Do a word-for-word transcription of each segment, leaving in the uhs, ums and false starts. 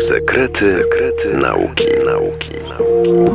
Sekrety, sekrety nauki, nauki, nauki.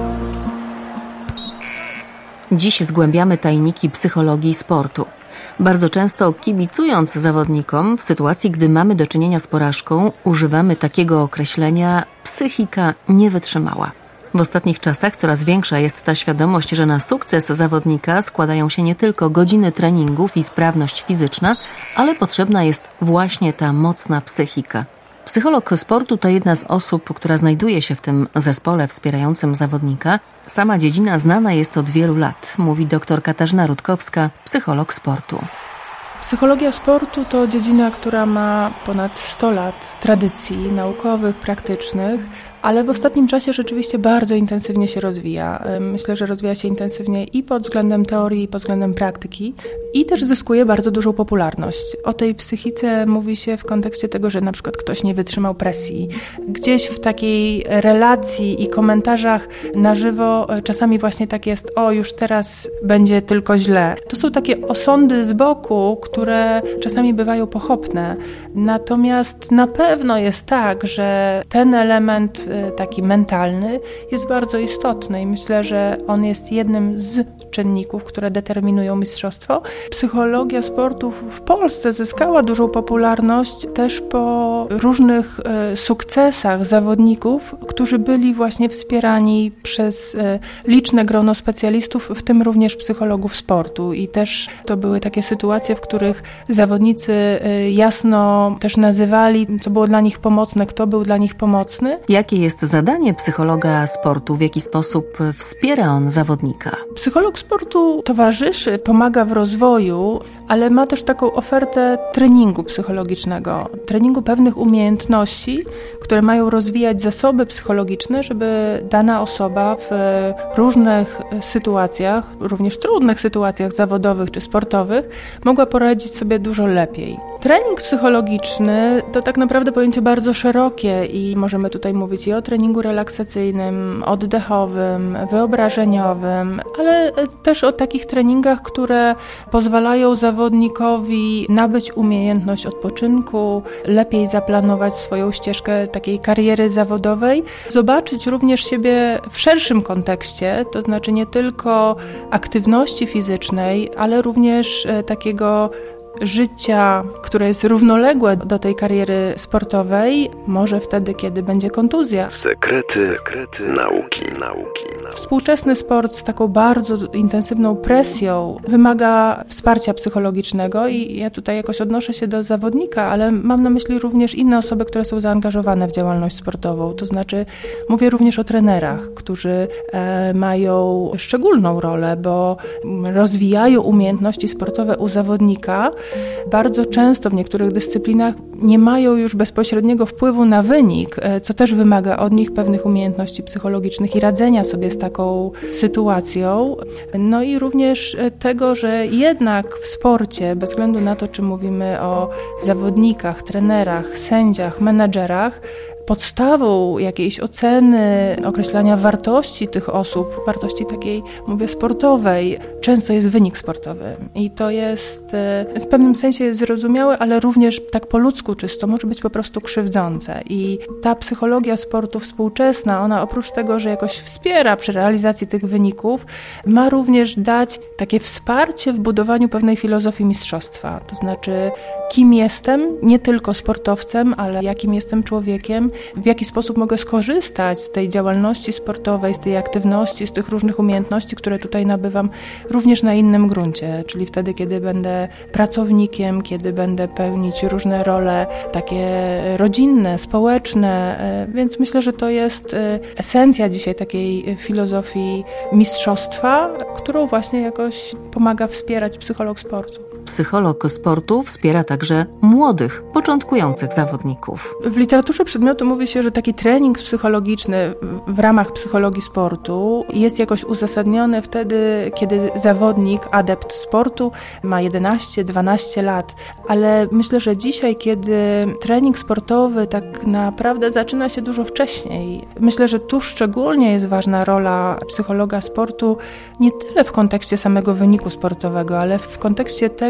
Dziś zgłębiamy tajniki psychologii sportu. Bardzo często kibicując zawodnikom, w sytuacji, gdy mamy do czynienia z porażką, używamy takiego określenia psychika nie wytrzymała. W ostatnich czasach coraz większa jest ta świadomość, że na sukces zawodnika składają się nie tylko godziny treningów i sprawność fizyczna, ale potrzebna jest właśnie ta mocna psychika. Psycholog sportu to jedna z osób, która znajduje się w tym zespole wspierającym zawodnika. Sama dziedzina znana jest od wielu lat, mówi dr Katarzyna Rutkowska, psycholog sportu. Psychologia sportu to dziedzina, która ma ponad sto lat tradycji naukowych, praktycznych, ale w ostatnim czasie rzeczywiście bardzo intensywnie się rozwija. Myślę, że rozwija się intensywnie i pod względem teorii, i pod względem praktyki i też zyskuje bardzo dużą popularność. O tej psychice mówi się w kontekście tego, że na przykład ktoś nie wytrzymał presji. Gdzieś w takiej relacji i komentarzach na żywo czasami właśnie tak jest, o już teraz będzie tylko źle. To są takie osądy z boku, które czasami bywają pochopne. Natomiast na pewno jest tak, że ten element taki mentalny jest bardzo istotny i myślę, że on jest jednym z czynników, które determinują mistrzostwo. Psychologia sportu w Polsce zyskała dużą popularność też po różnych sukcesach zawodników, którzy byli właśnie wspierani przez liczne grono specjalistów, w tym również psychologów sportu. I też to były takie sytuacje, w których zawodnicy jasno też nazywali, co było dla nich pomocne, kto był dla nich pomocny. Jakie jest zadanie psychologa sportu? W jaki sposób wspiera on zawodnika? Psycholog sportu towarzyszy, pomaga w rozwoju, ale ma też taką ofertę treningu psychologicznego, treningu pewnych umiejętności, które mają rozwijać zasoby psychologiczne, żeby dana osoba w różnych sytuacjach, również trudnych sytuacjach zawodowych czy sportowych, mogła poradzić sobie dużo lepiej. Trening psychologiczny to tak naprawdę pojęcie bardzo szerokie i możemy tutaj mówić i o treningu relaksacyjnym, oddechowym, wyobrażeniowym, ale też o takich treningach, które pozwalają zawodnikowi nabyć umiejętność odpoczynku, lepiej zaplanować swoją ścieżkę takiej kariery zawodowej, zobaczyć również siebie w szerszym kontekście, to znaczy nie tylko aktywności fizycznej, ale również takiego życia, które jest równoległe do tej kariery sportowej, może wtedy, kiedy będzie kontuzja. Sekrety, sekrety nauki, nauki, nauki. Współczesny sport z taką bardzo intensywną presją wymaga wsparcia psychologicznego i ja tutaj jakoś odnoszę się do zawodnika, ale mam na myśli również inne osoby, które są zaangażowane w działalność sportową. To znaczy mówię również o trenerach, którzy e, mają szczególną rolę, bo rozwijają umiejętności sportowe u zawodnika. Bardzo często w niektórych dyscyplinach nie mają już bezpośredniego wpływu na wynik, co też wymaga od nich pewnych umiejętności psychologicznych i radzenia sobie z taką sytuacją. No i również tego, że jednak w sporcie, bez względu na to, czy mówimy o zawodnikach, trenerach, sędziach, menedżerach, podstawą jakiejś oceny, określania wartości tych osób, wartości takiej, mówię, sportowej, często jest wynik sportowy. I to jest w pewnym sensie zrozumiałe, ale również tak po ludzku czysto może być po prostu krzywdzące. I ta psychologia sportu współczesna, ona oprócz tego, że jakoś wspiera przy realizacji tych wyników, ma również dać takie wsparcie w budowaniu pewnej filozofii mistrzostwa. To znaczy, kim jestem, nie tylko sportowcem, ale jakim jestem człowiekiem, w jaki sposób mogę skorzystać z tej działalności sportowej, z tej aktywności, z tych różnych umiejętności, które tutaj nabywam, również na innym gruncie, czyli wtedy, kiedy będę pracownikiem, kiedy będę pełnić różne role takie rodzinne, społeczne, więc myślę, że to jest esencja dzisiaj takiej filozofii mistrzostwa, którą właśnie jakoś pomaga wspierać psycholog sportu. Psycholog sportu wspiera także młodych, początkujących zawodników. W literaturze przedmiotu mówi się, że taki trening psychologiczny w ramach psychologii sportu jest jakoś uzasadniony wtedy, kiedy zawodnik, adept sportu ma jedenaście dwanaście lat. Ale myślę, że dzisiaj, kiedy trening sportowy tak naprawdę zaczyna się dużo wcześniej, myślę, że tu szczególnie jest ważna rola psychologa sportu, nie tyle w kontekście samego wyniku sportowego, ale w kontekście tego,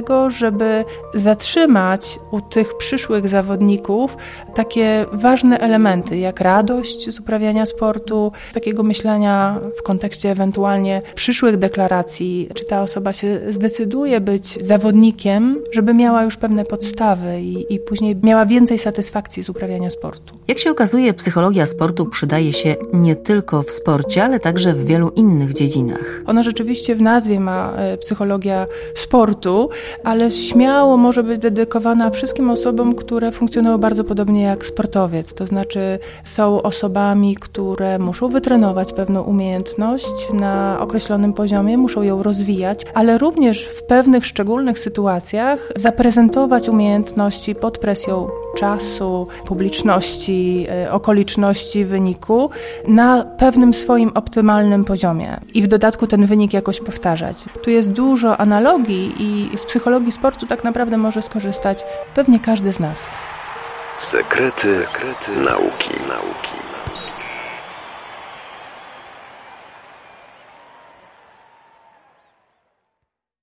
tego, żeby zatrzymać u tych przyszłych zawodników takie ważne elementy, jak radość z uprawiania sportu, takiego myślenia w kontekście ewentualnie przyszłych deklaracji, czy ta osoba się zdecyduje być zawodnikiem, żeby miała już pewne podstawy i, i później miała więcej satysfakcji z uprawiania sportu. Jak się okazuje, psychologia sportu przydaje się nie tylko w sporcie, ale także w wielu innych dziedzinach. Ona rzeczywiście w nazwie ma psychologia sportu, ale śmiało może być dedykowana wszystkim osobom, które funkcjonują bardzo podobnie jak sportowiec. To znaczy są osobami, które muszą wytrenować pewną umiejętność na określonym poziomie, muszą ją rozwijać, ale również w pewnych szczególnych sytuacjach zaprezentować umiejętności pod presją czasu, publiczności, okoliczności wyniku na pewnym swoim optymalnym poziomie i w dodatku ten wynik jakoś powtarzać. Tu jest dużo analogii i z psychologii sportu tak naprawdę może skorzystać pewnie każdy z nas. Sekrety, Sekrety nauki, nauki.